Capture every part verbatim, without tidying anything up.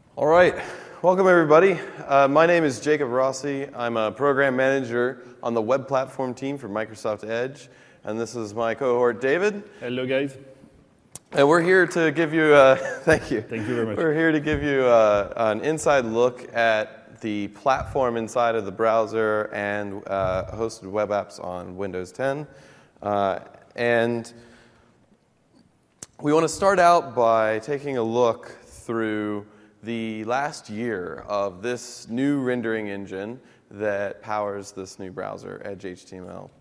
All right, welcome everybody. Uh, my name is Jacob Rossi. I'm a program manager on the web platform team for Microsoft Edge, and this is my cohort David. Hello, guys. And we're here to give you, uh, thank you. Thank you very much. We're here to give you uh, an inside look at the platform inside of the browser and uh, hosted web apps on Windows ten. Uh, and we want to start out by taking a look through the last year of this new rendering engine that powers this new browser, Edge H T M L.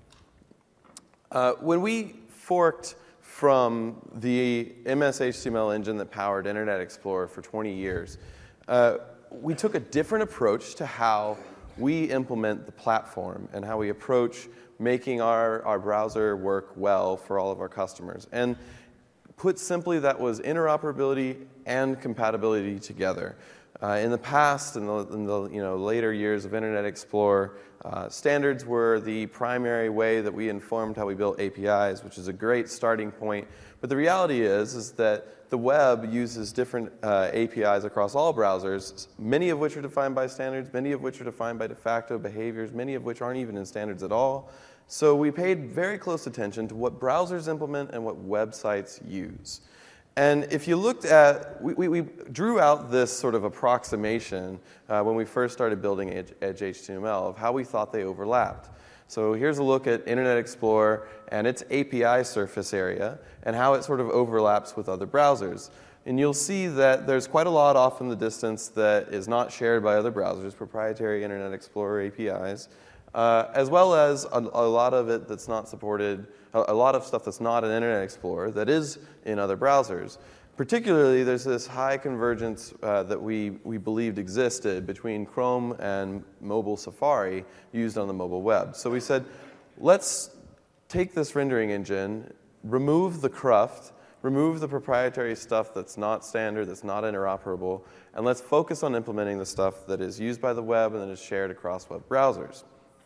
Uh, when we forked from the M S H T M L engine that powered Internet Explorer for twenty years, uh, we took a different approach to how we implement the platform and how we approach making our, our browser work well for all of our customers. And put simply, that was interoperability and compatibility together. Uh, in the past, in the, in the you know, later years of Internet Explorer, uh, standards were the primary way that we informed how we built A P Is, which is a great starting point. But the reality is, is that the web uses different uh, A P Is across all browsers, many of which are defined by standards, many of which are defined by de facto behaviors, many of which aren't even in standards at all. So we paid very close attention to what browsers implement and what websites use. And if you looked at, we, we, we drew out this sort of approximation uh, when we first started building Edge, Edge H T M L of how we thought they overlapped. So here's a look at Internet Explorer and its A P I surface area and how it sort of overlaps with other browsers. And you'll see that there's quite a lot off in the distance that is not shared by other browsers, proprietary Internet Explorer A P Is. Uh, as well as a, a lot of it that's not supported, a, a lot of stuff that's not in Internet Explorer that is in other browsers. Particularly, there's this high convergence uh, that we, we believed existed between Chrome and mobile Safari used on the mobile web. So we said, let's take this rendering engine, remove the cruft, remove the proprietary stuff that's not standard, that's not interoperable, and let's focus on implementing the stuff that is used by the web and that is shared across web browsers.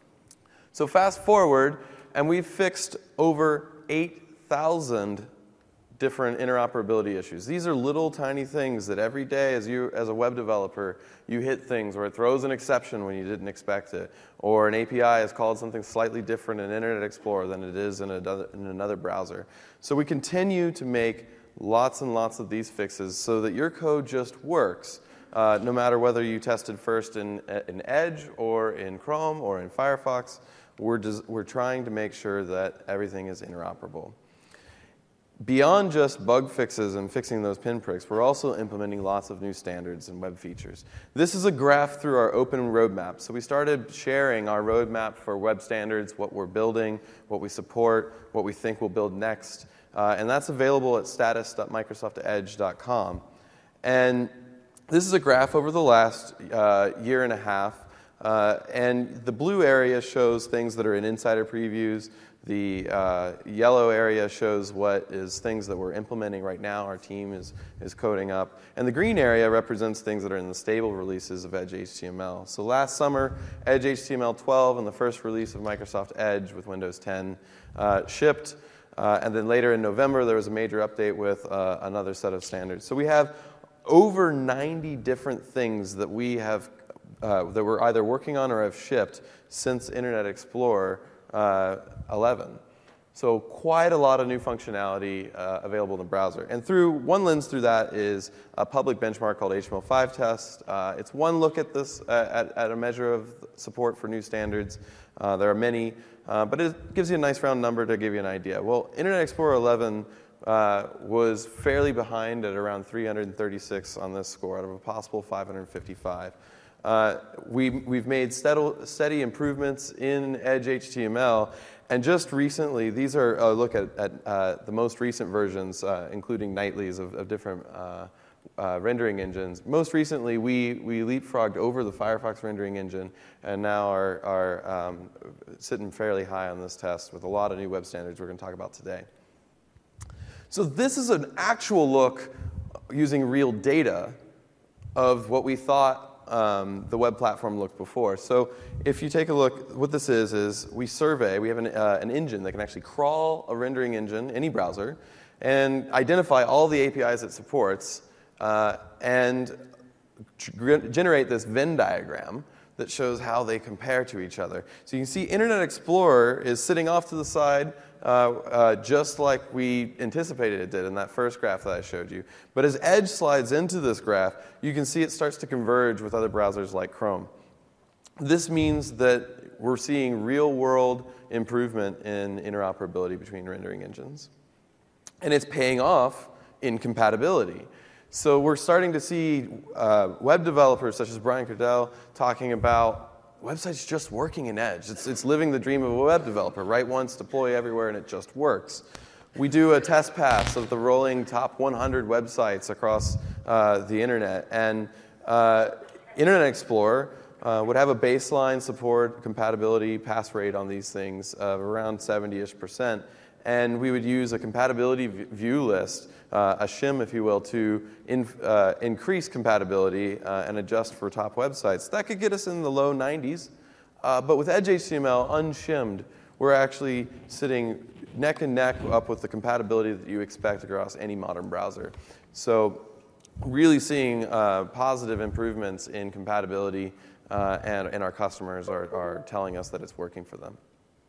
So fast forward, and we've fixed over eight thousand different interoperability issues. These are little tiny things that every day as you, as a web developer, you hit things where it throws an exception when you didn't expect it, or an A P I is called something slightly different in Internet Explorer than it is in another, in another browser. So we continue to make lots and lots of these fixes so that your code just works. Uh, no matter whether you tested first in, in Edge or in Chrome or in Firefox, we're, des- we're trying to make sure that everything is interoperable. Beyond just bug fixes and fixing those pinpricks, we're also implementing lots of new standards and web features. This is a graph through our open roadmap. So we started sharing our roadmap for web standards, what we're building, what we support, what we think we'll build next. Uh, and that's available at status dot microsoft edge dot com. And this is a graph over the last uh, year and a half. Uh, and the blue area shows things that are in insider previews. The uh, yellow area shows what is things that we're implementing right now. Our team is, is coding up. And the green area represents things that are in the stable releases of Edge H T M L. So last summer, Edge H T M L twelve and the first release of Microsoft Edge with Windows ten uh, shipped. Uh, and then later in November, there was a major update with uh, another set of standards. So we have over ninety different things that we have Uh, that we're either working on or have shipped since Internet Explorer uh, eleven. So quite a lot of new functionality uh, available in the browser. And through one lens through that is a public benchmark called H T M L five test. Uh, it's one look at this, uh, at, at a measure of support for new standards. Uh, there are many, uh, but it gives you a nice round number to give you an idea. Well, Internet Explorer eleven uh, was fairly behind at around three hundred thirty-six on this score out of a possible five hundred fifty-five. Uh, we, we've made steady, steady improvements in Edge H T M L, and just recently, these are a look at, at uh, the most recent versions, uh, including nightlies of, of different uh, uh, rendering engines. Most recently, we, we leapfrogged over the Firefox rendering engine, and now are, are um, sitting fairly high on this test with a lot of new web standards we're going to talk about today. So this is an actual look using real data of what we thought Um, the web platform looked before. So if you take a look, what this is, is we survey, we have an, uh, an engine that can actually crawl a rendering engine, any browser, and identify all the A P Is it supports, uh, and generate this Venn diagram that shows how they compare to each other. So you can see Internet Explorer is sitting off to the side, uh, uh, just like we anticipated it did in that first graph that I showed you. But as Edge slides into this graph, you can see it starts to converge with other browsers like Chrome. This means that we're seeing real-world improvement in interoperability between rendering engines. And it's paying off in compatibility. So we're starting to see uh, web developers such as Brian Cardell talking about websites just working in Edge. It's, it's living the dream of a web developer. Write once, deploy everywhere, and it just works. We do a test pass of the rolling top one hundred websites across uh, the internet. And uh, Internet Explorer uh, would have a baseline support, compatibility, pass rate on these things of around seventy-ish percent. And we would use a compatibility view list, uh, a shim, if you will, to in, uh, increase compatibility uh, and adjust for top websites. That could get us in the low nineties. Uh, but with Edge H T M L unshimmed, we're actually sitting neck and neck up with the compatibility that you expect across any modern browser. So really seeing uh, positive improvements in compatibility, uh, and, and our customers are, are telling us that it's working for them.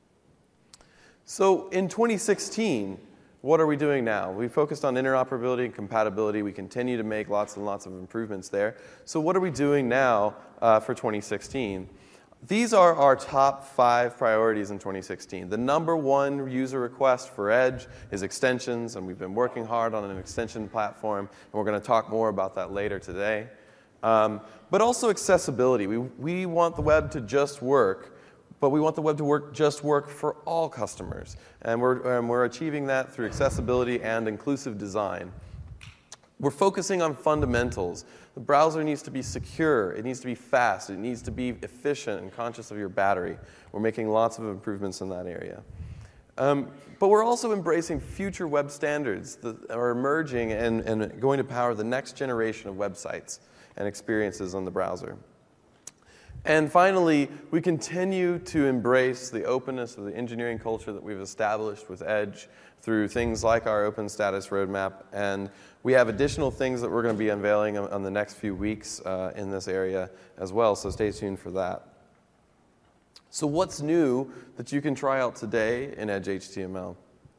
So in twenty sixteen, what are we doing now? We focused on interoperability and compatibility. We continue to make lots and lots of improvements there. So what are we doing now uh, for twenty sixteen? These are our top five priorities in twenty sixteen. The number one user request for Edge is extensions, and we've been working hard on an extension platform, and we're going to talk more about that later today. Um, but also accessibility. We, we want the web to just work. But we want the web to work, just work for all customers. And we're, and we're achieving that through accessibility and inclusive design. We're focusing on fundamentals. The browser needs to be secure. It needs to be fast. It needs to be efficient and conscious of your battery. We're making lots of improvements in that area. Um, but we're also embracing future web standards that are emerging and, and going to power the next generation of websites and experiences on the browser. And finally, we continue to embrace the openness of the engineering culture that we've established with Edge through things like our Open Status Roadmap. And we have additional things that we're going to be unveiling on the next few weeks uh, in this area as well, so stay tuned for that. So what's new that you can try out today in Edge H T M L?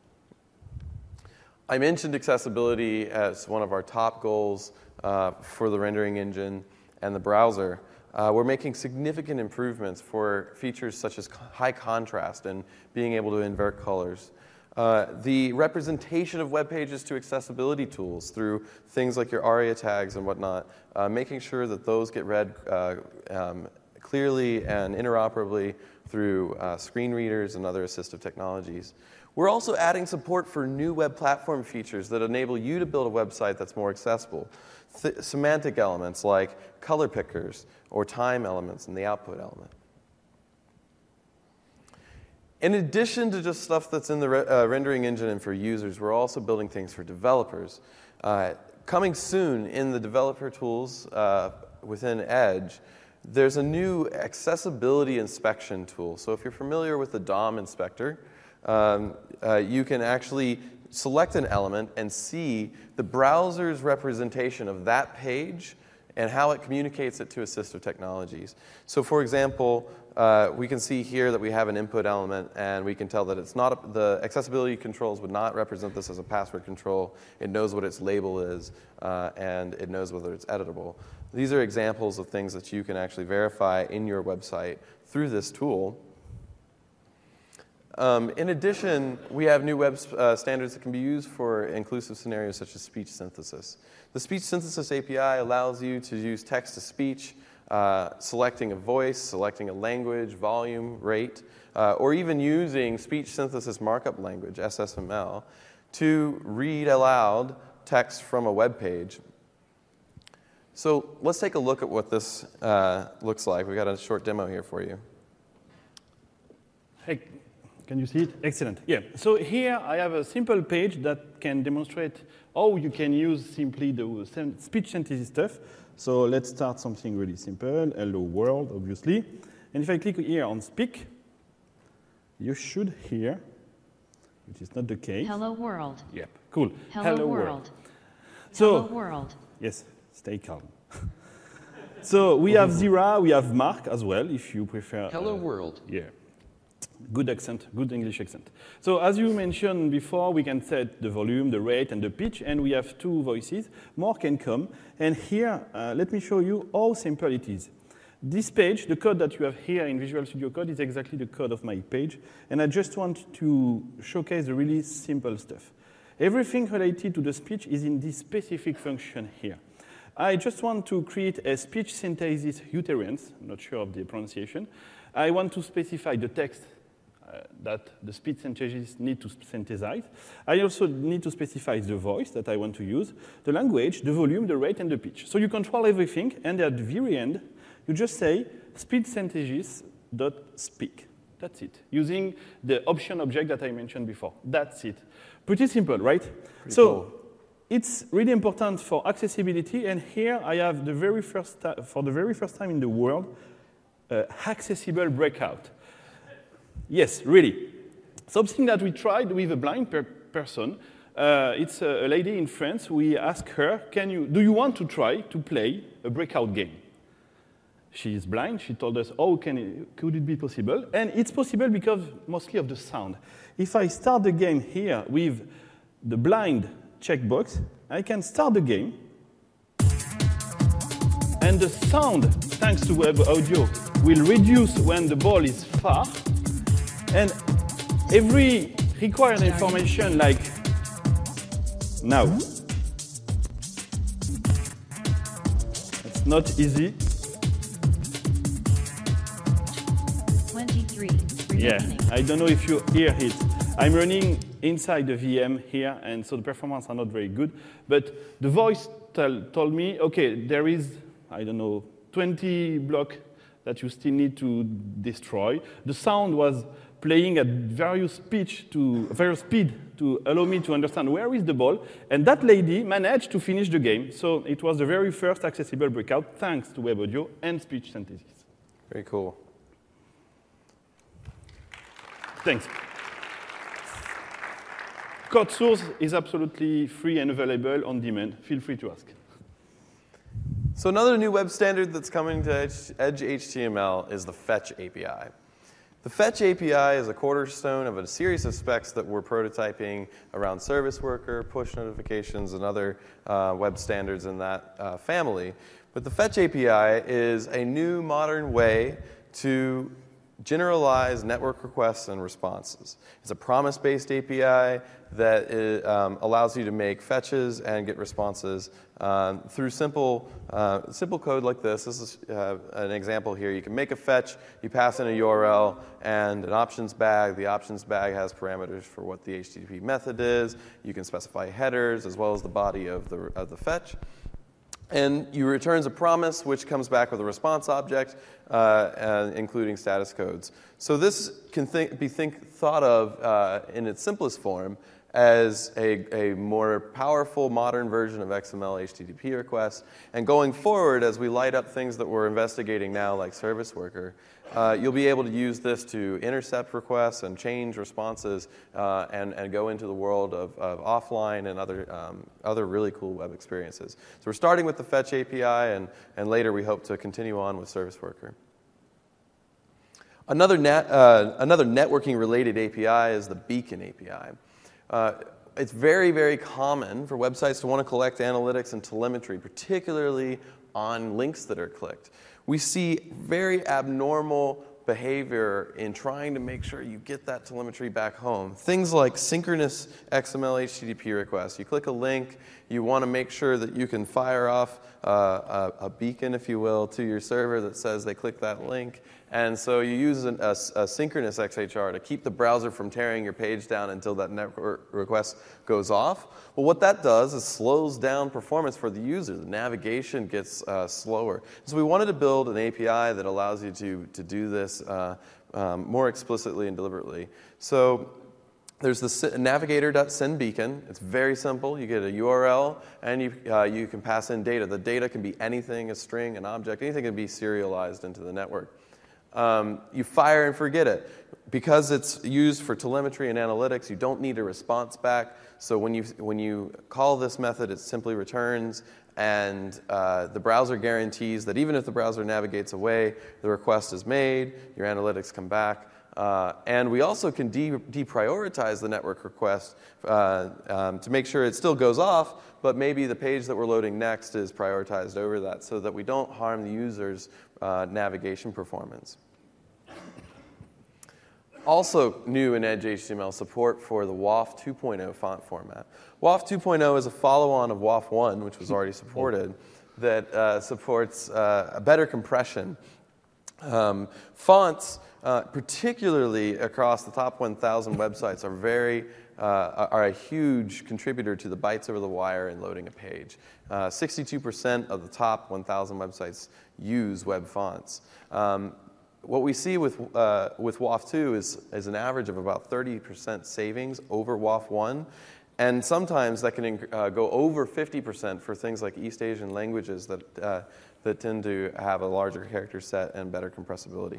I mentioned accessibility as one of our top goals uh, for the rendering engine and the browser. Uh, we're making significant improvements for features such as high contrast and being able to invert colors. Uh, the representation of web pages to accessibility tools through things like your ARIA tags and whatnot, uh, making sure that those get read uh, um, clearly and interoperably through uh, screen readers and other assistive technologies. We're also adding support for new web platform features that enable you to build a website that's more accessible. Th- semantic elements like color pickers or time elements in the output element. In addition to just stuff that's in the re- uh, rendering engine and for users, we're also building things for developers. Uh, coming soon in the developer tools uh, within Edge, there's a new accessibility inspection tool. So if you're familiar with the D O M inspector, um, uh, you can actually select an element and see the browser's representation of that page and how it communicates it to assistive technologies. So for example, uh, we can see here that we have an input element, and we can tell that it's not a, the accessibility controls would not represent this as a password control. It knows what its label is, uh, and it knows whether it's editable. These are examples of things that you can actually verify in your website through this tool. Um, in addition, we have new web uh, standards that can be used for inclusive scenarios such as speech synthesis. The speech synthesis A P I allows you to use text-to-speech, uh, selecting a voice, selecting a language, volume, rate, uh, or even using speech synthesis markup language, S S M L, to read aloud text from a web page. So let's take a look at what this uh, looks like. We've got a short demo here for you. Hey. Can you see it? Excellent. Yeah. So here I have a simple page that can demonstrate how you can use simply the speech synthesis stuff. So let's start something really simple. Hello world, obviously. And if I click here on speak, you should hear, which is not the case. Hello world. Yep. Cool. Hello, Hello world. world. So, Hello world. Yes. Stay calm. So we have Zira, we have Mark as well, if you prefer. Hello uh, world. Yeah. Good accent, good English accent. So as you mentioned before, we can set the volume, the rate, and the pitch, and we have two voices. More can come. And here, uh, let me show you how simple it is. This page, the code that you have here in Visual Studio Code, is exactly the code of my page. And I just want to showcase the really simple stuff. Everything related to the speech is in this specific function here. I just want to create a speech synthesis utterance. I'm not sure of the pronunciation. I want to specify the text uh, that the speech synthesis need to synthesize. I also need to specify the voice that I want to use, the language, the volume, the rate, and the pitch. So you control everything, and at the very end, you just say speech synthesis dot speak. That's it, using the option object that I mentioned before. That's it. Pretty simple, right? Pretty so cool. It's really important for accessibility, and here I have the very first for the very first time in the world, uh, accessible breakout. Yes, really. Something that we tried with a blind per person. Uh, it's a, a lady in France. We asked her, "Can you? Do you want to try to play a breakout game?" She is blind. She told us, "Oh, can it, could it be possible?" And it's possible because mostly of the sound. If I start the game here with the blind checkbox, I can start the game. And the sound, thanks to web audio, will reduce when the ball is far. And every required information, like now, it's not easy. twenty-three. Yeah, I don't know if you hear it. I'm running inside the V M here, and so the performance are not very good. But the voice tell, told me, okay, there is, I don't know, twenty blocks that you still need to destroy. The sound was playing at various pitch to various speed to allow me to understand where is the ball. And that lady managed to finish the game. So it was the very first accessible breakout, thanks to web audio and speech synthesis. Very cool. Thanks. Code source is absolutely free and available on demand. Feel free to ask. So another new web standard that's coming to Edge H T M L is the Fetch A P I. The Fetch A P I is a cornerstone of a series of specs that we're prototyping around Service Worker, push notifications, and other uh, web standards in that uh, family. But the Fetch A P I is a new modern way to generalize network requests and responses. It's a promise-based A P I that it, um, allows you to make fetches and get responses um, through simple, uh, simple code like this. This is uh, an example here. You can make a fetch, you pass in a U R L and an options bag. The options bag has parameters for what the H T T P method is. You can specify headers as well as the body of the, of the fetch. And you returns a promise, which comes back with a response object, uh, and including status codes. So this can think, be think, thought of uh, in its simplest form as a, a more powerful, modern version of X M L H T T P requests. And going forward, as we light up things that we're investigating now, like Service Worker, uh, you'll be able to use this to intercept requests and change responses uh, and, and go into the world of, of offline and other, um, other really cool web experiences. So we're starting with the Fetch A P I, and, and later we hope to continue on with Service Worker. Another, net, uh, another networking-related A P I is the Beacon A P I. Uh, it's very, very common for websites to want to collect analytics and telemetry, particularly on links that are clicked. We see very abnormal behavior in trying to make sure you get that telemetry back home. Things like synchronous X M L H T T P requests. You click a link, you want to make sure that you can fire off uh, a, a beacon, if you will, to your server that says they clicked that link. And so you use an, a, a synchronous X H R to keep the browser from tearing your page down until that network request goes off. Well, what that does is slows down performance for the user. The navigation gets uh, slower. So we wanted to build an A P I that allows you to, to do this uh, um, more explicitly and deliberately. So there's the navigator.sendBeacon. It's very simple. You get a U R L, and you, uh, you can pass in data. The data can be anything, a string, an object. Anything can be serialized into the network. Um, you fire and forget it. Because it's used for telemetry and analytics, you don't need a response back. So when you, when you call this method, it simply returns And uh, the browser guarantees that even if the browser navigates away, the request is made, your analytics come back. Uh, and we also can de deprioritize the network request uh, um, to make sure it still goes off, but maybe the page that we're loading next is prioritized over that so that we don't harm the user's uh, navigation performance. Also new in Edge H T M L, support for the W A F two point oh font format. W A F two point oh is a follow-on of W A F one, which was already supported, that uh, supports uh, a better compression. Um, fonts, uh, particularly across the top one thousand websites, are very uh, are a huge contributor to the bytes over the wire in loading a page. sixty-two percent of the top one thousand websites use web fonts. Um, What we see with, uh, with W A F two is, is an average of about thirty percent savings over W A F one. And sometimes that can uh, go over fifty percent for things like East Asian languages that, uh, that tend to have a larger character set and better compressibility.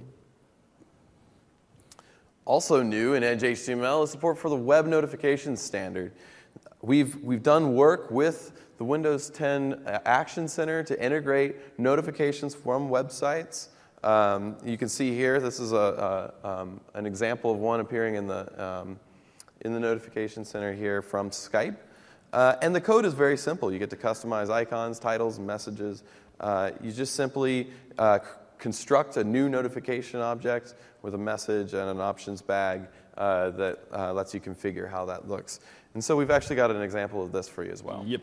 Also new in Edge H T M L is support for the web notifications standard. We've, we've done work with the Windows ten Action Center to integrate notifications from websites. Um, you can see here, this is a, a, um, an example of one appearing in the, um, in the notification center here from Skype. Uh, and the code is very simple. You get to customize icons, titles, and messages. Uh, you just simply uh, construct a new notification object with a message and an options bag uh, that uh, lets you configure how that looks. And so we've actually got an example of this for you as well. Yep.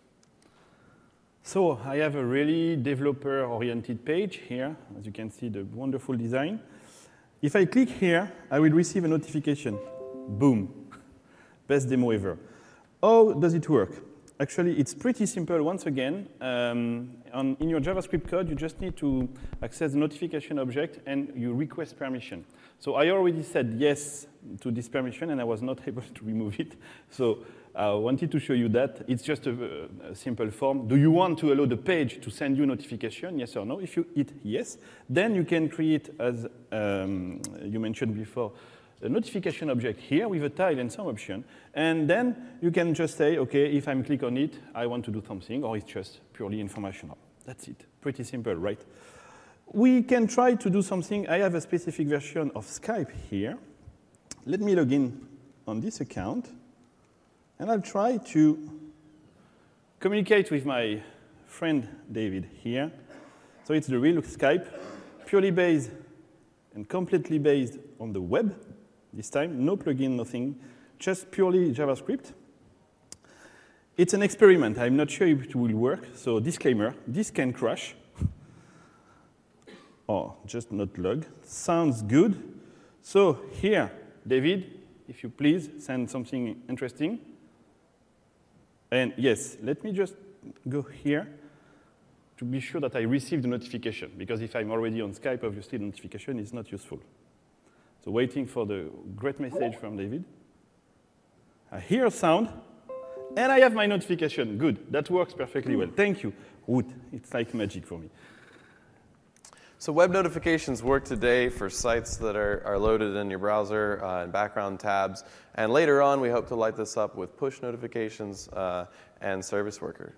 So I have a really developer-oriented page here. As you can see, the wonderful design. If I click here, I will receive a notification. Boom. Best demo ever. How does it work? Actually, it's pretty simple. Once again, um, on, in your JavaScript code, you just need to access the notification object, and you request permission. So I already said yes to this permission, and I was not able to remove it. So I wanted to show you that. It's just a, a simple form. Do you want to allow the page to send you notification, yes or no? If you hit yes, then you can create, as um, you mentioned before, a notification object here with a tile and some option. And then you can just say, OK, if I'm click on it, I want to do something, or it's just purely informational. That's it. Pretty simple, right? We can try to do something. I have a specific version of Skype here. Let me log in on this account. And I'll try to communicate with my friend David here. So it's the real Skype, purely based and completely based on the web. This time, no plugin, nothing, just purely JavaScript. It's an experiment. I'm not sure if it will work. So disclaimer, this can crash. Or just not log. Sounds good. So here, David, if you please, send something interesting. And yes, let me just go here to be sure that I receive the notification. Because if I'm already on Skype, obviously the notification is not useful. So waiting for the great message from David. I hear a sound, and I have my notification. Good. That works perfectly well. Thank you. Wood. It's like magic for me. So web notifications work today for sites that are, are loaded in your browser uh, and background tabs. And later on, we hope to light this up with push notifications uh, and Service Worker.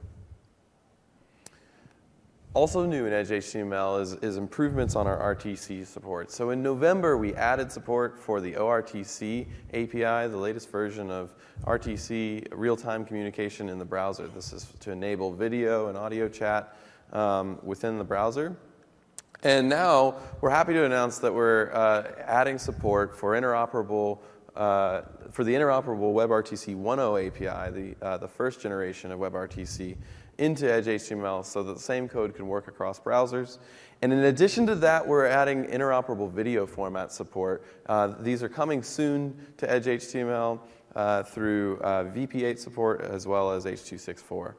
Also new in Edge H T M L is, is improvements on our R T C support. So in November, we added support for the O R T C A P I, the latest version of R T C, real-time communication in the browser. This is to enable video and audio chat um, within the browser. And now we're happy to announce that we're uh, adding support for interoperable uh, for the interoperable WebRTC one point oh A P I, the uh, the first generation of WebRTC, into Edge H T M L so that the same code can work across browsers. And in addition to that, we're adding interoperable video format support. Uh, these are coming soon to Edge H T M L uh, through uh, V P eight support as well as H two sixty-four.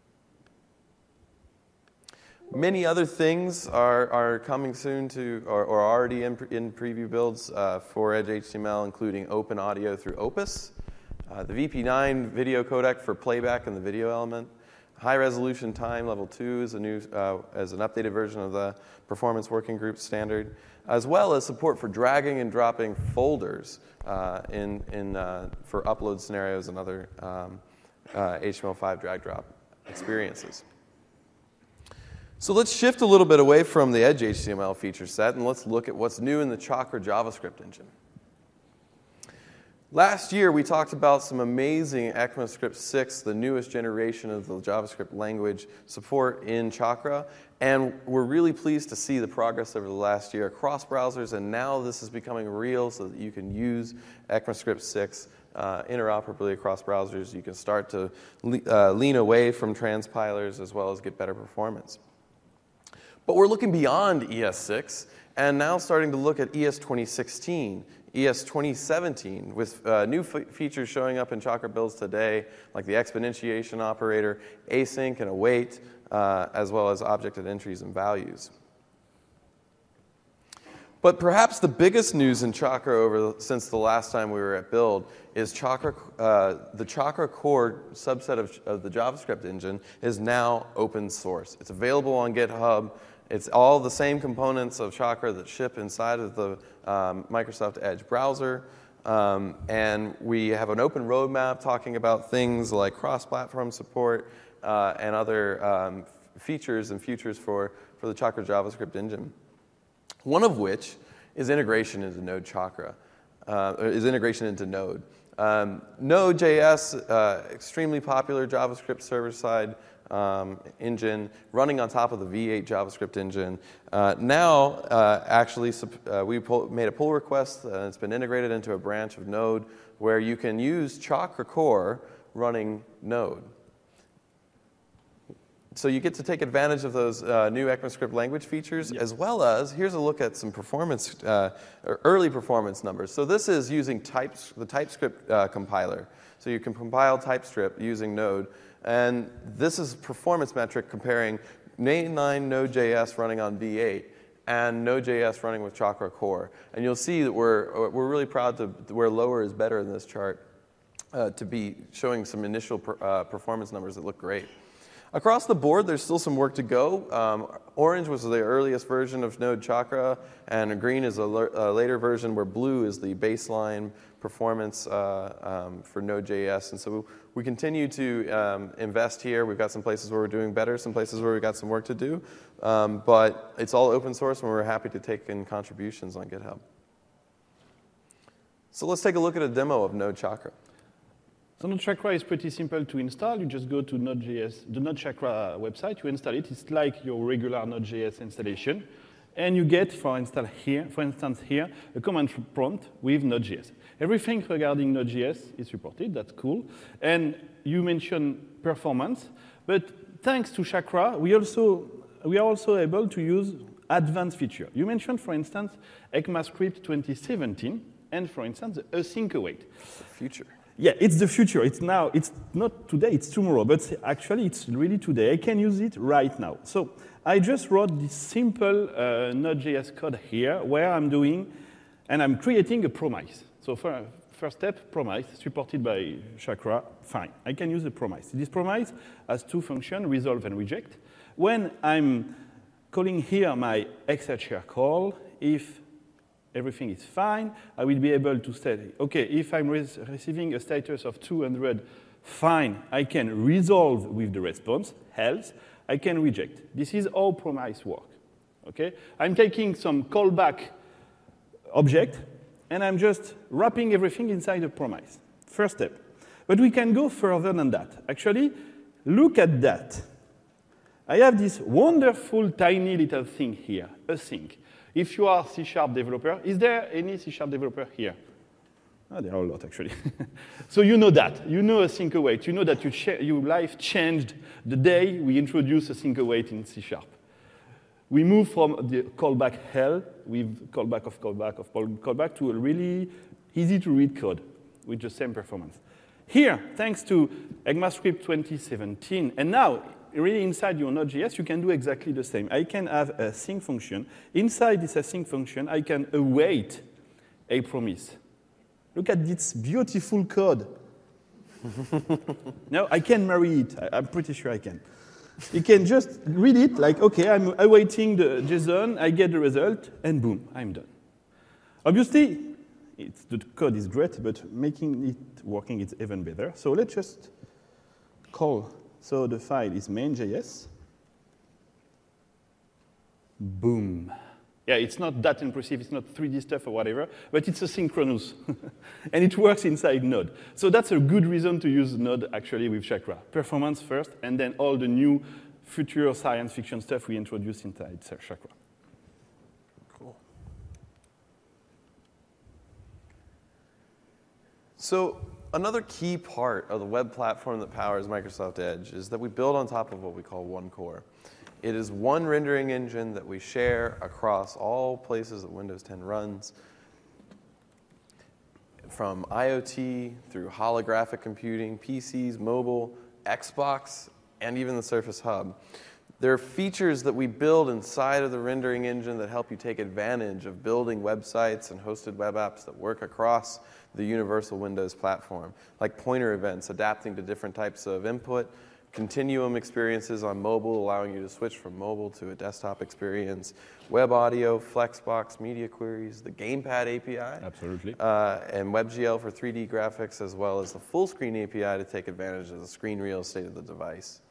Many other things are, are coming soon to, or, or already in, in preview builds uh, for Edge H T M L, including Open Audio through Opus, uh, the V P nine video codec for playback in the video element, high resolution time level two is a new, uh, as an updated version of the Performance Working Group standard, as well as support for dragging and dropping folders uh, in, in, uh, for upload scenarios and other um, uh, H T M L five drag drop experiences. So let's shift a little bit away from the Edge H T M L feature set, and let's look at what's new in the Chakra JavaScript engine. Last year, we talked about some amazing ECMAScript six, the newest generation of the JavaScript language support in Chakra, and we're really pleased to see the progress over the last year across browsers, and now this is becoming real so that you can use ECMAScript six uh, interoperably across browsers. You can start to le uh, lean away from transpilers as well as get better performance. But we're looking beyond E S six and now starting to look at E S twenty sixteen, E S twenty seventeen, with uh, new features showing up in Chakra builds today, like the exponentiation operator, async and await, uh, as well as objected entries and values. But perhaps the biggest news in Chakra over the, since the last time we were at Build is Chakra, uh, the Chakra core subset of, of the JavaScript engine is now open source. It's available on GitHub. It's all the same components of Chakra that ship inside of the um, Microsoft Edge browser. Um, and we have an open roadmap talking about things like cross-platform support uh, and other um, features and futures for, for the Chakra JavaScript engine. One of which is integration into Node Chakra, uh, is integration into Node. Um, Node.js, uh, extremely popular JavaScript server-side um, engine, running on top of the V eight JavaScript engine. Uh, now, uh, actually, uh, we pull, made a pull request, and it's been integrated into a branch of Node where you can use Chakra core running Node. So you get to take advantage of those uh, new ECMAScript language features, yep. as well as, here's a look at some performance, uh, or early performance numbers. So this is using types, the TypeScript uh, compiler. So you can compile TypeScript using Node. And this is performance metric comparing main nine Node.js running on V eight and Node.js running with Chakra core. And you'll see that we're, we're really proud to, where lower is better in this chart, uh, to be showing some initial per, uh, performance numbers that look great. Across the board, there's still some work to go. Um, orange was the earliest version of Node Chakra, and green is a, a later version where blue is the baseline performance uh, um, for Node.js. And so we continue to um, invest here. We've got some places where we're doing better, some places where we've got some work to do. Um, but it's all open source, and we're happy to take in contributions on GitHub. So let's take a look at a demo of Node Chakra. So Node Chakra is pretty simple to install. You just go to Node.js, the Node Chakra website. You install it. It's like your regular Node.js installation. And you get, for instance, here, for instance, here, a command prompt with Node.js. Everything regarding Node.js is supported. That's cool. And you mentioned performance. But thanks to Chakra, we, also, we are also able to use advanced features. You mentioned, for instance, ECMAScript twenty seventeen, and, for instance, the async await. The future. Yeah, it's the future. It's now. It's not today, it's tomorrow. But actually, it's really today. I can use it right now. So I just wrote this simple uh, Node.js code here where I'm doing, and I'm creating a promise. So for, first step, promise, supported by Chakra. Fine, I can use a promise. This promise has two functions, resolve and reject. When I'm calling here my xhrr call, if everything is fine, I will be able to say, OK, if I'm re receiving a status of two hundred, fine, I can resolve with the response, else, I can reject. This is how promise work. OK? I'm taking some callback object, and I'm just wrapping everything inside a promise. First step. But we can go further than that. Actually, look at that. I have this wonderful, tiny little thing here, async. If you are a C Sharp developer, is there any C Sharp developer here? Oh, there are a lot, actually. So you know that. You know async await. You know that you your life changed the day we introduced async await in C Sharp. We moved from the callback hell with callback of callback of callback to a really easy-to-read code with the same performance. Here, thanks to ECMAScript twenty seventeen, and now, really inside your Node.js, you can do exactly the same. I can have a async function. Inside this async function, I can await a promise. Look at this beautiful code. Now, I can marry it. I'm pretty sure I can. You can just read it like, OK, I'm awaiting the JSON, I get the result, and boom, I'm done. Obviously, it's, the code is great, but making it working is even better. So let's just call. So the file is main.js. Boom. Yeah, it's not that impressive, it's not three D stuff or whatever, but it's asynchronous. And it works inside Node. So that's a good reason to use Node actually with Chakra. Performance first, and then all the new future science fiction stuff we introduce inside Chakra. Cool. So another key part of the web platform that powers Microsoft Edge is that we build on top of what we call one core. It is one rendering engine that we share across all places that Windows ten runs, from IoT through holographic computing, P Cs, mobile, Xbox, and even the Surface Hub. There are features that we build inside of the rendering engine that help you take advantage of building websites and hosted web apps that work across the universal Windows platform, like pointer events, adapting to different types of input, continuum experiences on mobile, allowing you to switch from mobile to a desktop experience, web audio, Flexbox, media queries, the Gamepad A P I, Absolutely. Uh, and WebGL for three D graphics, as well as the full screen A P I to take advantage of the screen real estate of the device.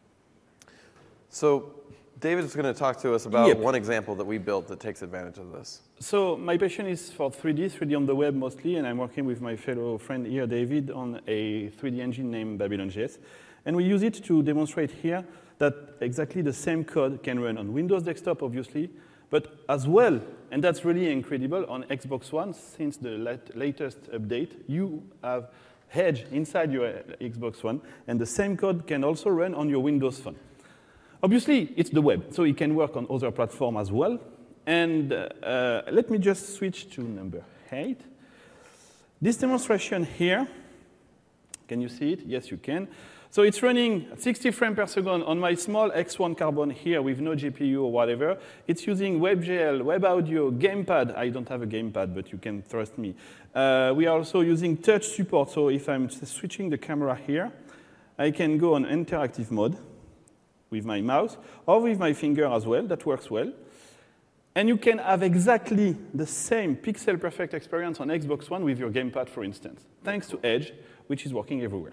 So David is going to talk to us about Yep. one example that we built that takes advantage of this. So my passion is for three D, three D on the web mostly, and I'm working with my fellow friend here, David, on a three D engine named Babylon J S. And we use it to demonstrate here that exactly the same code can run on Windows desktop, obviously, but as well, and that's really incredible, on Xbox One, since the lat latest update, you have Edge inside your Xbox One, and the same code can also run on your Windows Phone. Obviously, it's the web, so it can work on other platforms as well. And uh, let me just switch to number eight. This demonstration here, can you see it? Yes, you can. So it's running at sixty frames per second on my small X one Carbon here with no G P U or whatever. It's using WebGL, Web Audio, Gamepad. I don't have a Gamepad, but you can trust me. Uh, we are also using touch support. So if I'm switching the camera here, I can go on interactive mode with my mouse or with my finger as well. That works well. And you can have exactly the same pixel-perfect experience on Xbox One with your Gamepad, for instance, thanks to Edge, which is working everywhere.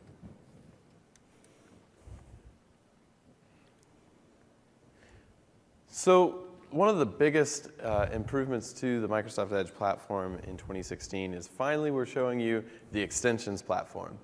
So one of the biggest uh, improvements to the Microsoft Edge platform in twenty sixteen is finally we're showing you the extensions platform.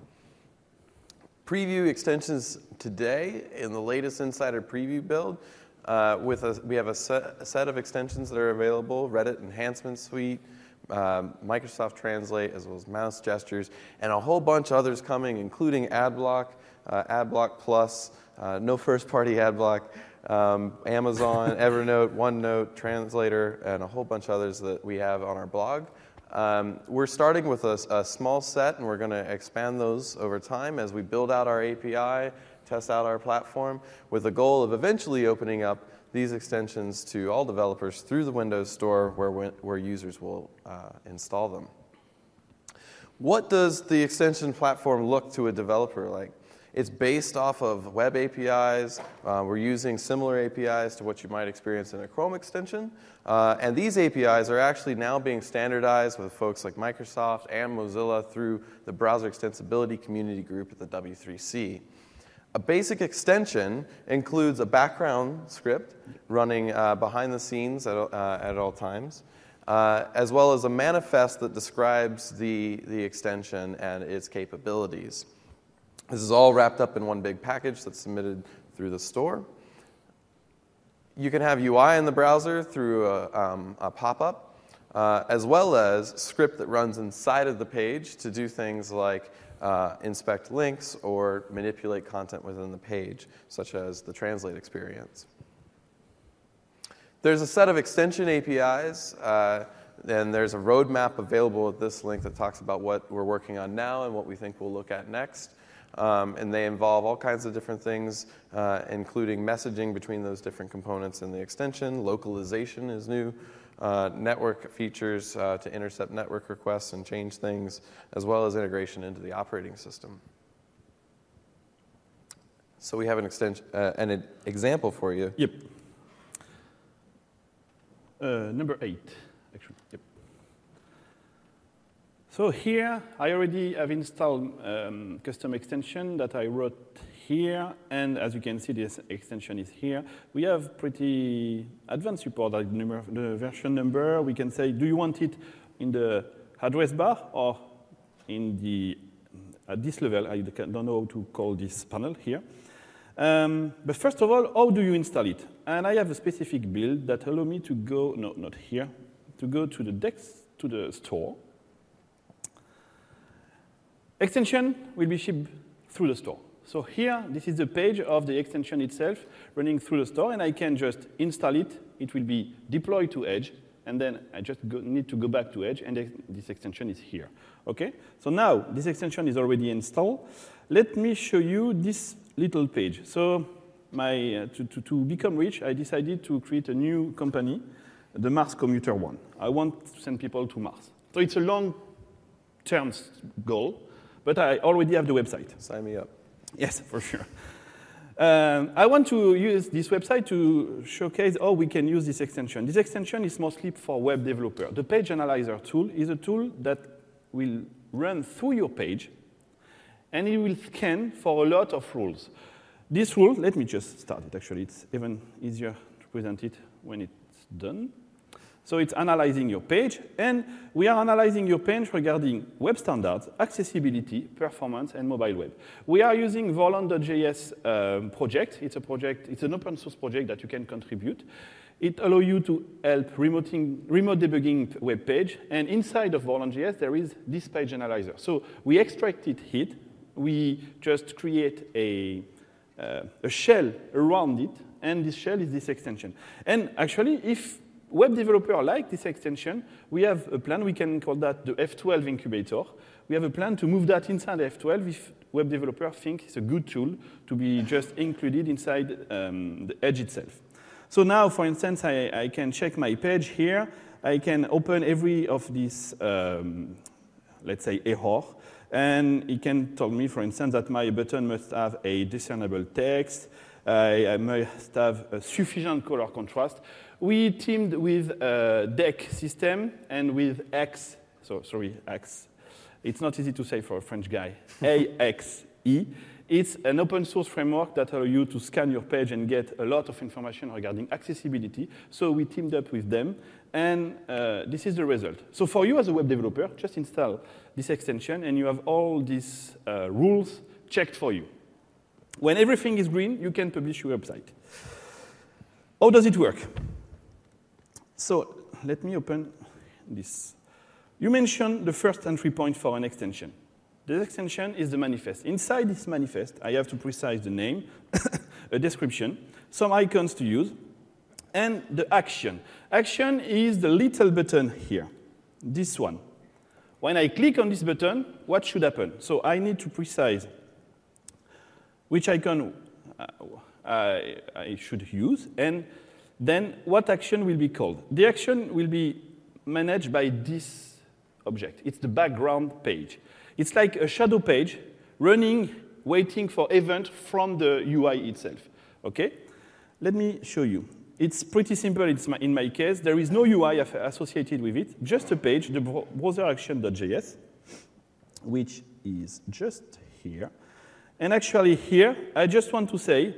Preview extensions today in the latest Insider Preview build. Uh, with a, we have a set, a set of extensions that are available, Reddit Enhancement Suite, um, Microsoft Translate, as well as mouse gestures, and a whole bunch of others coming, including AdBlock, uh, AdBlock Plus, uh, no first-party AdBlock, um, Amazon, Evernote, OneNote, Translator, and a whole bunch of others that we have on our blog. Um, we're starting with a, a small set, and we're going to expand those over time as we build out our A P I, test out our platform, with the goal of eventually opening up these extensions to all developers through the Windows Store where, where users will uh, install them. What does the extension platform look to a developer like? It's based off of web A P Is. Uh, we're using similar A P Is to what you might experience in a Chrome extension. Uh, and these A P Is are actually now being standardized with folks like Microsoft and Mozilla through the Browser Extensibility Community Group at the W three C. A basic extension includes a background script running uh, behind the scenes at, uh, at all times, uh, as well as a manifest that describes the, the extension and its capabilities. This is all wrapped up in one big package that's submitted through the store. You can have U I in the browser through a, um, a pop-up, uh, as well as script that runs inside of the page to do things like uh, inspect links or manipulate content within the page, such as the Translate experience. There's a set of extension A P Is, uh, and there's a roadmap available at this link that talks about what we're working on now and what we think we'll look at next. Um, and they involve all kinds of different things, uh, including messaging between those different components in the extension. Localization is new. Uh, network features uh, to intercept network requests and change things, as well as integration into the operating system. So we have an, extension, uh, an example for you. Yep. Uh, number eight, actually. Yep. So here, I already have installed um, custom extension that I wrote here, and as you can see, this extension is here. We have pretty advanced support, like number, the version number. We can say, do you want it in the address bar or in the, at this level? I don't know how to call this panel here. Um, but first of all, how do you install it? And I have a specific build that allows me to go, no, not here, to go to the Dex, to the store. Extension will be shipped through the store. So here, this is the page of the extension itself running through the store, and I can just install it. It will be deployed to Edge, and then I just go, need to go back to Edge, and this extension is here. Okay? So now, this extension is already installed. Let me show you this little page. So my, uh, to, to, to become rich, I decided to create a new company, the Mars Commuter One. I want to send people to Mars. So it's a long-term goal, but I already have the website. Sign me up. Yes, for sure. Um, I want to use this website to showcase how we can use this extension. This extension is mostly for web developer. The Page Analyzer tool is a tool that will run through your page, and it will scan for a lot of rules. This rule, let me just start it, actually. It's even easier to present it when it's done. So it's analyzing your page, and we are analyzing your page regarding web standards, accessibility, performance, and mobile web. We are using Vorlon dot J S um, project. It's a project, it's an open source project that you can contribute. It allows you to help remoting, remote debugging web page, and inside of Vorlon dot J S there is this page analyzer. So we extracted it, we just create a, uh, a shell around it, and this shell is this extension. And actually, if web developer like this extension, we have a plan, we can call that the F twelve incubator. We have a plan to move that inside F twelve if web developer think it's a good tool to be just included inside um, the Edge itself. So now, for instance, I, I can check my page here. I can open every of these, um, let's say, error, and it can tell me, for instance, that my button must have a discernible text, I, I must have a sufficient color contrast. We teamed with a D E C system and with X, so sorry, X. It's not easy to say for a French guy, A X E. It's an open source framework that allows you to scan your page and get a lot of information regarding accessibility. So we teamed up with them, and uh, this is the result. So for you as a web developer, just install this extension, and you have all these uh, rules checked for you. When everything is green, you can publish your website. How does it work? So let me open this. You mentioned the first entry point for an extension. This extension is the manifest. Inside this manifest, I have to precise the name, a description, some icons to use, and the action. Action is the little button here, this one. When I click on this button, what should happen? So I need to precise which icon I, I should use, and then what action will be called. The action will be managed by this object. It's the background page. It's like a shadow page running, waiting for event from the U I itself. Okay? Let me show you. It's pretty simple it's my, in my case. There is no U I associated with it, just a page, the browser action dot J S, which is just here. And actually here, I just want to say,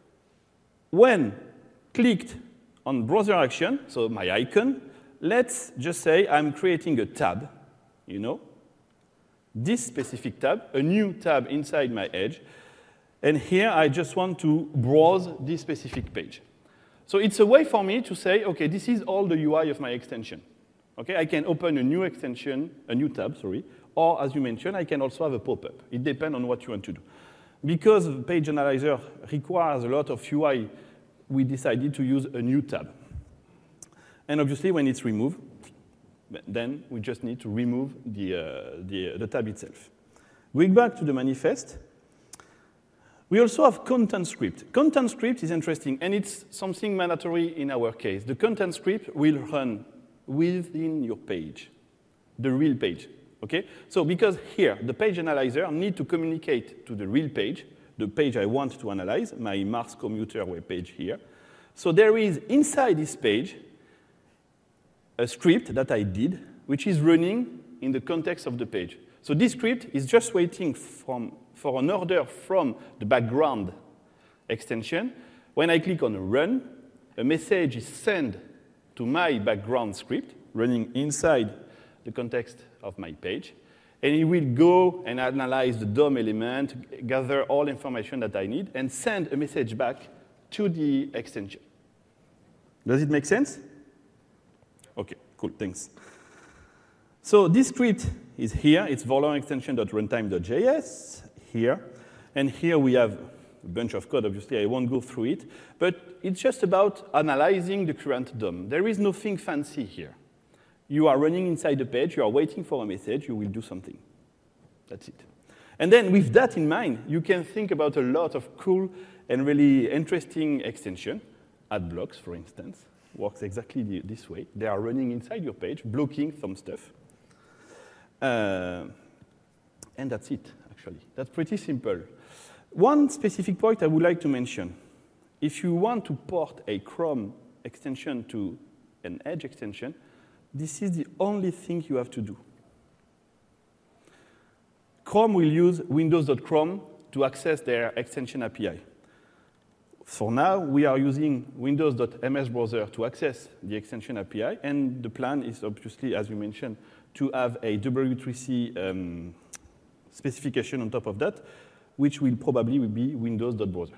when clicked on browser action, so my icon, let's just say I'm creating a tab, you know, this specific tab, a new tab inside my Edge, and here I just want to browse this specific page. So it's a way for me to say, okay, this is all the U I of my extension. Okay, I can open a new extension, a new tab, sorry, or as you mentioned, I can also have a pop-up. It depends on what you want to do. Because Page Analyzer requires a lot of U I, we decided to use a new tab. And obviously, when it's removed, then we just need to remove the, uh, the, the tab itself. Going back to the manifest, we also have content script. Content script is interesting, and it's something mandatory in our case. The content script will run within your page, the real page. Okay? So because here, the page analyzer needs to communicate to the real page, the page I want to analyze, my Mars Commuter web page here. So there is, inside this page, a script that I did, which is running in the context of the page. So this script is just waiting from, for an order from the background extension. When I click on Run, a message is sent to my background script, running inside the context of my page. And it will go and analyze the D O M element, gather all information that I need, and send a message back to the extension. Does it make sense? OK, cool, thanks. So this script is here. It's Vorlon extension.runtime.js here. And here we have a bunch of code. Obviously, I won't go through it. But it's just about analyzing the current D O M. There is nothing fancy here. You are running inside the page. You are waiting for a message. You will do something. That's it. And then with that in mind, you can think about a lot of cool and really interesting extension. AdBlocks, for instance, works exactly this way. They are running inside your page, blocking some stuff. Uh, and that's it, actually. That's pretty simple. One specific point I would like to mention. If you want to port a Chrome extension to an Edge extension, this is the only thing you have to do. Chrome will use windows dot chrome to access their extension A P I. For now, we are using windows dot m s browser to access the extension A P I, and the plan is obviously, as we mentioned, to have a W three C um, specification on top of that, which will probably be windows dot browser.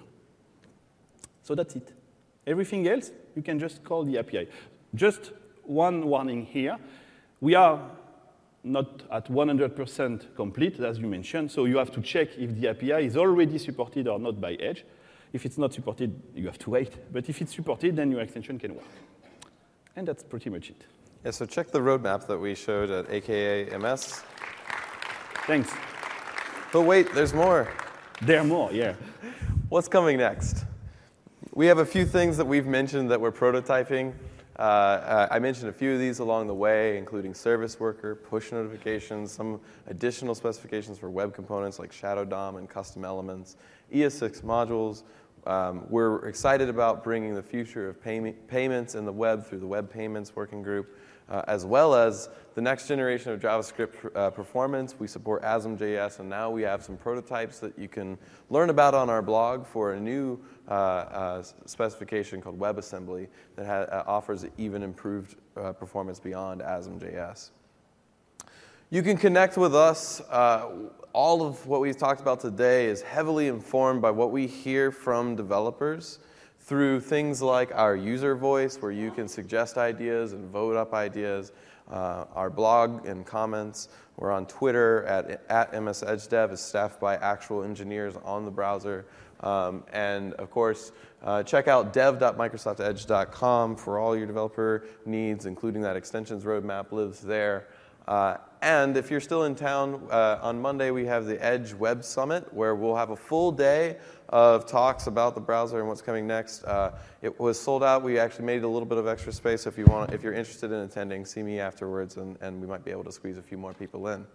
So that's it. Everything else, you can just call the A P I. Just one warning here. We are not at one hundred percent complete, as you mentioned, so you have to check if the A P I is already supported or not by Edge. If it's not supported, you have to wait. But if it's supported, then your extension can work. And that's pretty much it. Yeah, so check the roadmap that we showed at A K A M S. Thanks. But wait, there's more. There are more, yeah. What's coming next? We have a few things that we've mentioned that we're prototyping. Uh, uh, I mentioned a few of these along the way, including service worker, push notifications, some additional specifications for web components like Shadow D O M and custom elements, E S six modules. Um, we're excited about bringing the future of pay payments in the web through the Web Payments Working Group, uh, as well as the next generation of JavaScript uh, performance. We support Asm dot J S, and now we have some prototypes that you can learn about on our blog for a new uh, uh, specification called WebAssembly that ha uh, offers even improved uh, performance beyond Asm dot J S. You can connect with us. Uh, all of what we've talked about today is heavily informed by what we hear from developers through things like our user voice, where you can suggest ideas and vote up ideas, uh, our blog and comments. We're on Twitter at, at M S Edge Dev, is staffed by actual engineers on the browser. Um, and of course, uh, check out dev dot microsoft edge dot com for all your developer needs, including that extensions roadmap lives there. Uh, and if you're still in town, uh, on Monday we have the Edge Web Summit, where we'll have a full day of talks about the browser and what's coming next. Uh, it was sold out. We actually made a little bit of extra space. So if you want, if you're interested in attending, see me afterwards, and, and we might be able to squeeze a few more people in.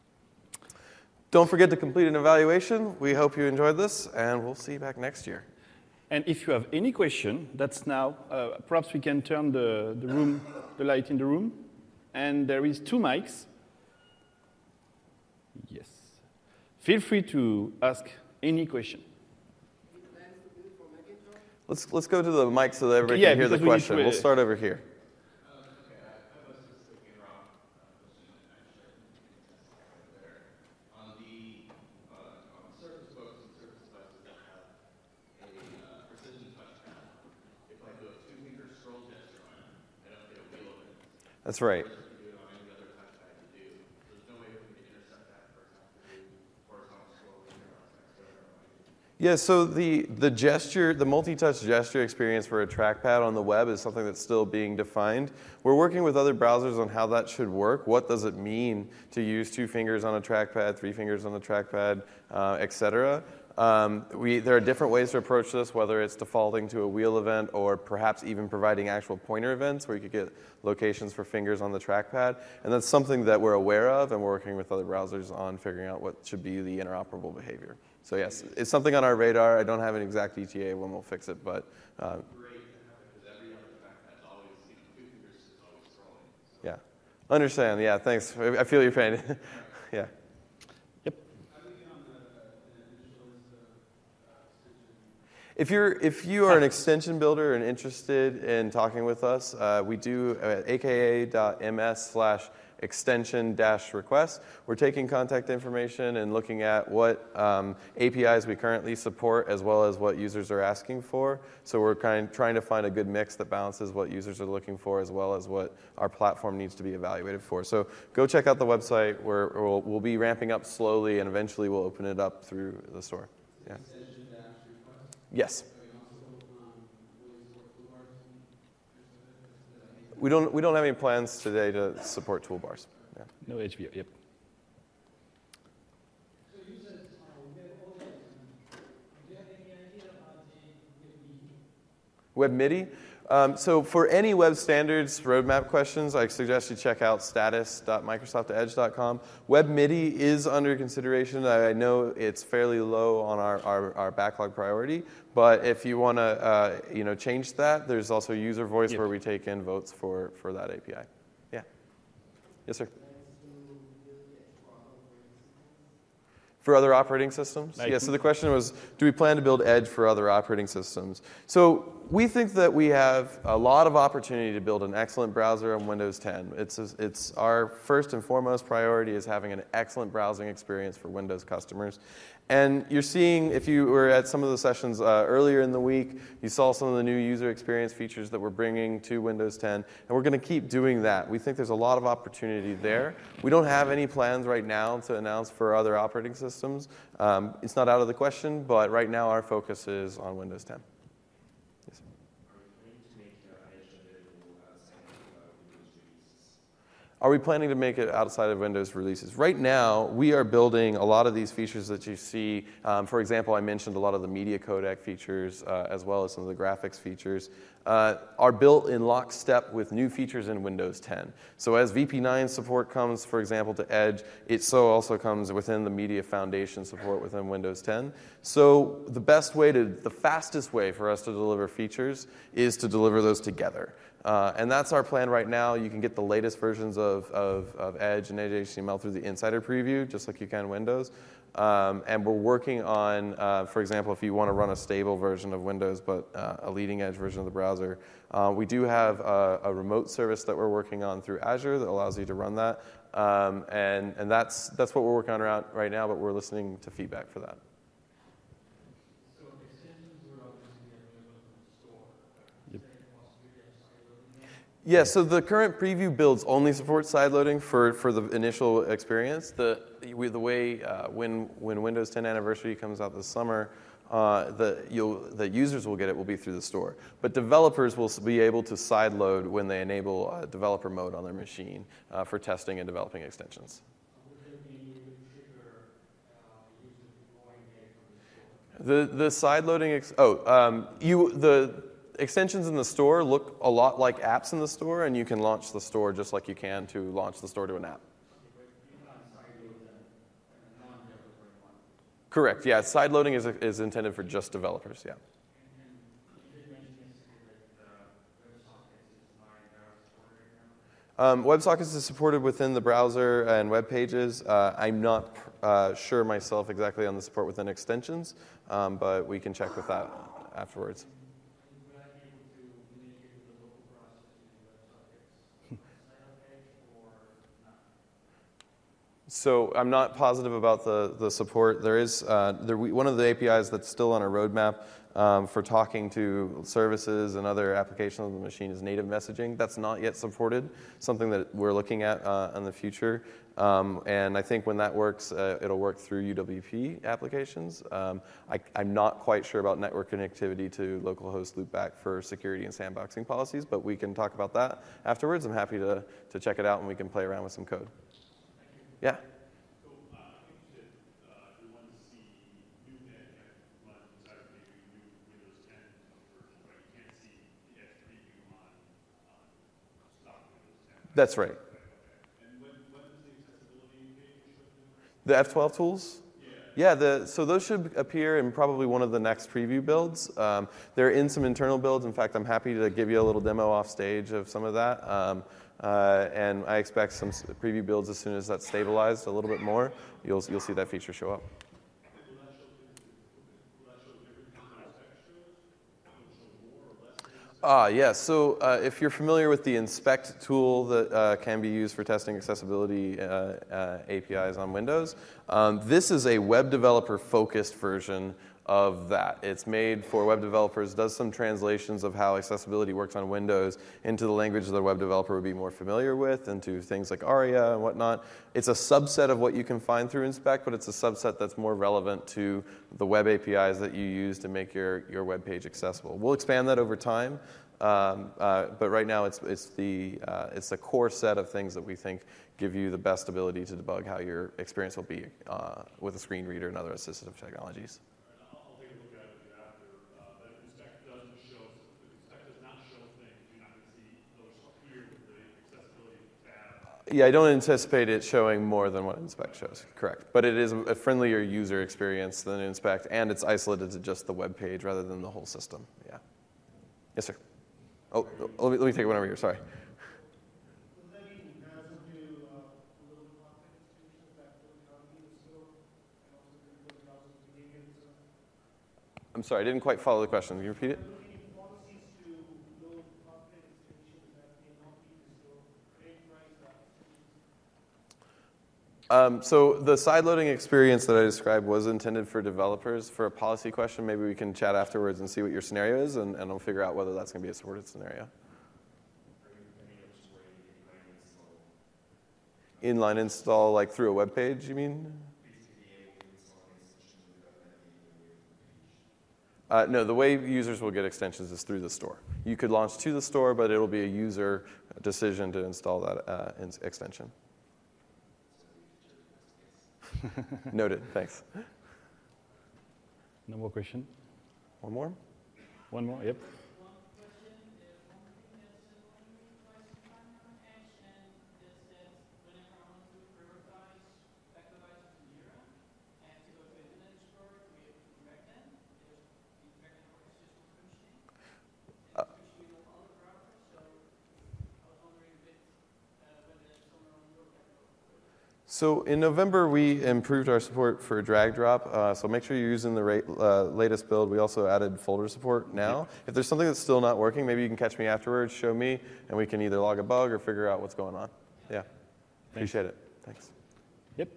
Don't forget to complete an evaluation. We hope you enjoyed this, and we'll see you back next year. And if you have any question, that's now. Uh, perhaps we can turn the, the room, the light in the room. And there is two mics. Yes. Feel free to ask any question. Let's, let's go to the mic so that everybody yeah, can hear the we question. To, uh, we'll start over here. That's right. Yeah, so the, the gesture, the multi-touch gesture experience for a trackpad on the web is something that's still being defined. We're working with other browsers on how that should work. What does it mean to use two fingers on a trackpad, three fingers on a trackpad, uh, et cetera? Um, we, there are different ways to approach this, whether it's defaulting to a wheel event or perhaps even providing actual pointer events where you could get locations for fingers on the trackpad. And that's something that we're aware of, and we're working with other browsers on figuring out what should be the interoperable behavior. So yes, it's something on our radar. I don't have an exact E T A when we'll fix it, but uh, yeah, understand. Yeah, thanks. I feel your pain. Yeah. If you're if you are an extension builder and interested in talking with us, uh, we do at aka.ms slash extension dash request. We're taking contact information and looking at what um, A P Is we currently support as well as what users are asking for. So we're kind of trying to find a good mix that balances what users are looking for as well as what our platform needs to be evaluated for. So go check out the website where we'll, we'll be ramping up slowly and eventually we'll open it up through the store. Yeah. Yes. We don't, we don't have any plans today to support toolbars. Yeah. No H V O, yep. So you said uh, we have all that. Do you have any idea about the Web MIDI? Um, so for any web standards roadmap questions, I suggest you check out status dot microsoft edge dot com. Web MIDI is under consideration. I know it's fairly low on our, our, our backlog priority, but if you want to uh, you know, change that, there's also user voice Yep. where we take in votes for, for that A P I. Yeah. Yes, sir. For other operating systems? Like- Yeah, so the question was, do we plan to build Edge for other operating systems? So we think that we have a lot of opportunity to build an excellent browser on Windows ten. It's, it's our first and foremost priority is having an excellent browsing experience for Windows customers. And you're seeing, if you were at some of the sessions uh, earlier in the week, you saw some of the new user experience features that we're bringing to Windows ten, and we're going to keep doing that. We think there's a lot of opportunity there. We don't have any plans right now to announce for other operating systems. Um, it's not out of the question, but right now our focus is on Windows ten. Yes. Are we planning to make it outside of Windows releases? Right now, we are building a lot of these features that you see. Um, for example, I mentioned a lot of the media codec features, uh, as well as some of the graphics features, uh, are built in lockstep with new features in Windows ten. So as V P nine support comes, for example, to Edge, it so also comes within the Media Foundation support within Windows ten. So the best way to, the fastest way for us to deliver features is to deliver those together. Uh, and that's our plan right now. You can get the latest versions of, of, of Edge and Edge H T M L through the Insider Preview, just like you can Windows. Um, and we're working on, uh, for example, if you want to run a stable version of Windows, but uh, a leading edge version of the browser, uh, we do have a, a remote service that we're working on through Azure that allows you to run that. Um, and and that's, that's what we're working on right, right now, but we're listening to feedback for that. Yeah, so the current preview builds only support sideloading for, for the initial experience. The, the way uh, when, when Windows ten Anniversary comes out this summer, uh, the, you'll, the users will get it will be through the store. But developers will be able to sideload when they enable uh, developer mode on their machine uh, for testing and developing extensions. The, the sideloading, ex oh, um, you, the, extensions in the store look a lot like apps in the store, and you can launch the store just like you can to launch the store to an app. Correct, yeah. Sideloading is, is intended for just developers, yeah. Um, WebSockets is supported within the browser and web pages. Uh, I'm not uh, sure myself exactly on the support within extensions, um, but we can check with that afterwards. So I'm not positive about the, the support. There is uh, there, one of the A P Is that's still on our roadmap um, for talking to services and other applications on the machine is native messaging. That's not yet supported, something that we're looking at uh, in the future. Um, and I think when that works, uh, it'll work through U W P applications. Um, I, I'm not quite sure about network connectivity to localhost loopback for security and sandboxing policies, but we can talk about that afterwards. I'm happy to, to check it out and we can play around with some code. Yeah. So uh, I think you said uh, you want to see new Edge run inside of maybe new Windows ten version, but you can't see the Edge preview on, on stock Windows ten. That's right. And when, when does the accessibility page show up? The F twelve tools? Yeah, the, so those should appear in probably one of the next preview builds. Um, they're in some internal builds. In fact, I'm happy to give you a little demo off stage of some of that. Um, Uh, and I expect some preview builds as soon as that's stabilized a little bit more. You'll, you'll see that feature show up. Ah, yes. So uh, if you're familiar with the inspect tool that uh, can be used for testing accessibility uh, uh, A P Is on Windows, um, this is a web developer focused version of that. It's made for web developers, does some translations of how accessibility works on Windows into the language that the web developer would be more familiar with, into things like ARIA and whatnot. It's a subset of what you can find through Inspect, but it's a subset that's more relevant to the web A P Is that you use to make your, your web page accessible. We'll expand that over time, um, uh, but right now it's, it's, the, uh, it's the core set of things that we think give you the best ability to debug how your experience will be uh, with a screen reader and other assistive technologies. Yeah, I don't anticipate it showing more than what Inspect shows, correct. But it is a friendlier user experience than Inspect, and it's isolated to just the web page rather than the whole system, yeah. Yes, sir. Oh, let me, let me take one over here, sorry. Does that mean browser do uh, little content extensions that will come in the store and also control the browser's behavior and stuff? I'm sorry, I didn't quite follow the question. Can you repeat it? Policies to load content extensions that may not be in the store, characterize that. Um, so the side loading experience that I described was intended for developers. For a policy question, maybe we can chat afterwards and see what your scenario is, and, and we'll figure out whether that's going to be a supported scenario. Inline install, like through a web page, you mean? Uh, no, the way users will get extensions is through the store. You could launch to the store, but it'll be a user decision to install that uh, in extension. Noted, thanks. No more question? One more? One more, yep. One question is one thing that's when we try to find on Edge and is that whenever I want to prioritize backlights to Jira and to go to Internet Explorer, we have to track them. There's the tracking for the system functioning. And especially with other browsers, so I was wondering a bit uh, whether there's somewhere on your catalog. So in November, we improved our support for drag drop. Uh, so make sure you're using the rate, uh, latest build. We also added folder support now. If there's something that's still not working, maybe you can catch me afterwards, show me, and we can either log a bug or figure out what's going on. Yeah, appreciate it. Thanks. Yep.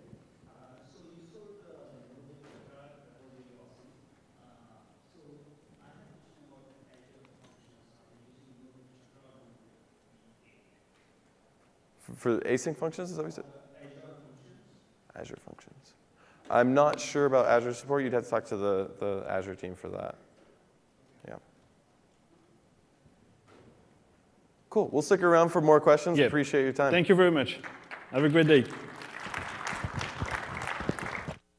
For, for the async functions, is that what you said? Azure functions. I'm not sure about Azure support. You'd have to talk to the, the Azure team for that. Yeah. Cool. We'll stick around for more questions. Yeah. Appreciate your time. Thank you very much. Have a great day.